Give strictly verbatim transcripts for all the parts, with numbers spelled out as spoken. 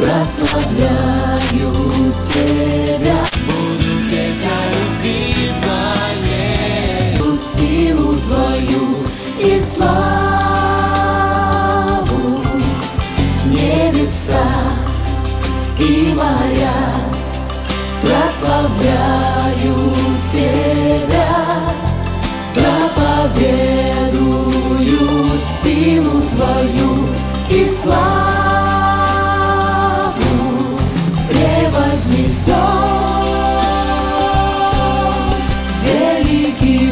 прославляю Тебя. Буду петь о любви Твоей, Силу Твою и славу, небеса и моря прославляют Тебя, проповедуют силу Твою и славу, превознесем великий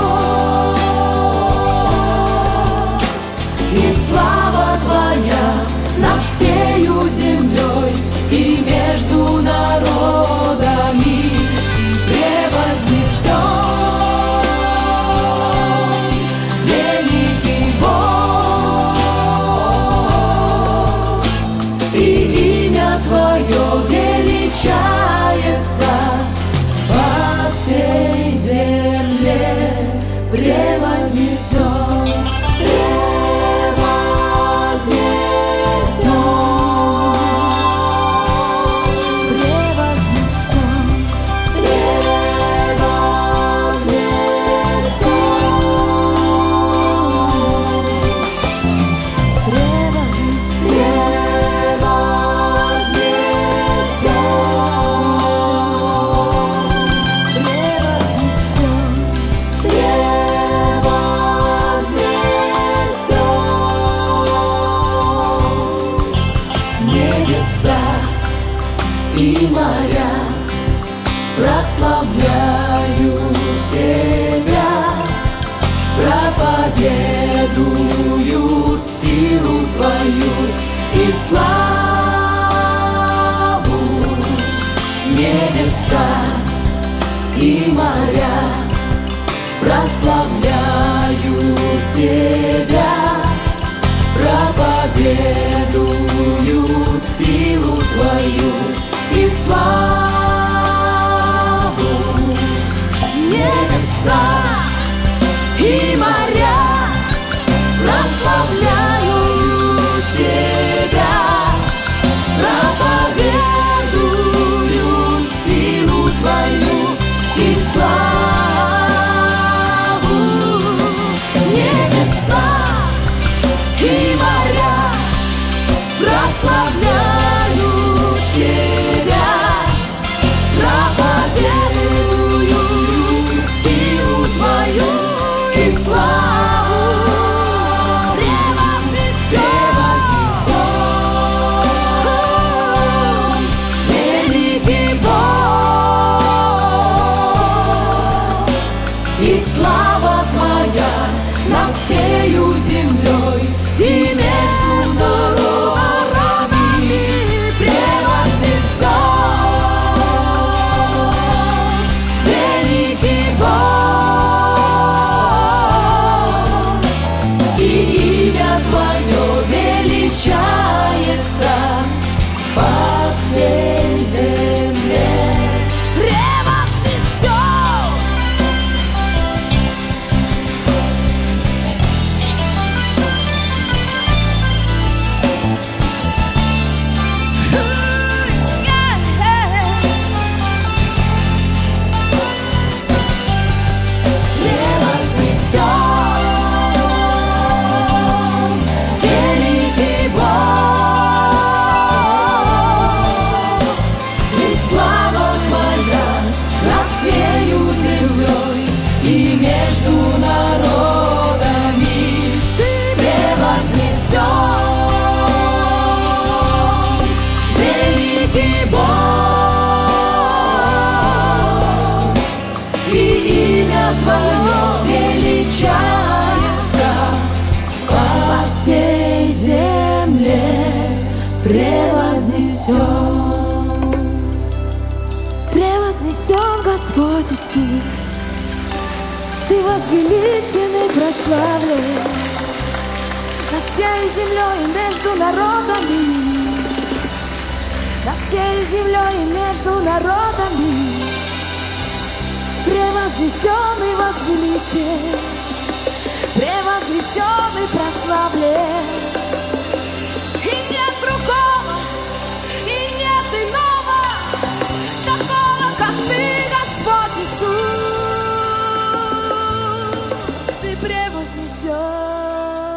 Бог, и слава Твоя над всею землей и между народами, превознесем великий Бог, и имя Твое величается по всей земле, превознесем, превознесем, превознесем, и моря прославляют Тебя, проповедуют силу Твою и славу, небеса и моря прославляют Тебя, проповедуют силу Твою и славу, небеса и моря прославляют Тебя, проповедуют силу Твою и славу, небеса и моря прославляют Тебя, проповедуют силу Твою и славу, превознесем великий Бог, и слава Твоя над всею землей и между народами, превознесем великий Бог, и имя Твое величается по всей земле, превознесем. Великий Бог, и слава Твоя над всею землей и между народами, превознесем великий Бог, и имя Твое величается по всей земле, превознесен, превознесен Господь Иисус, Ты возвеличен и прославлен над всей землей и между народами, над всей землей и между народами, превознесен и возвеличен, превознесен и прославлен. И нет другого, превознесен.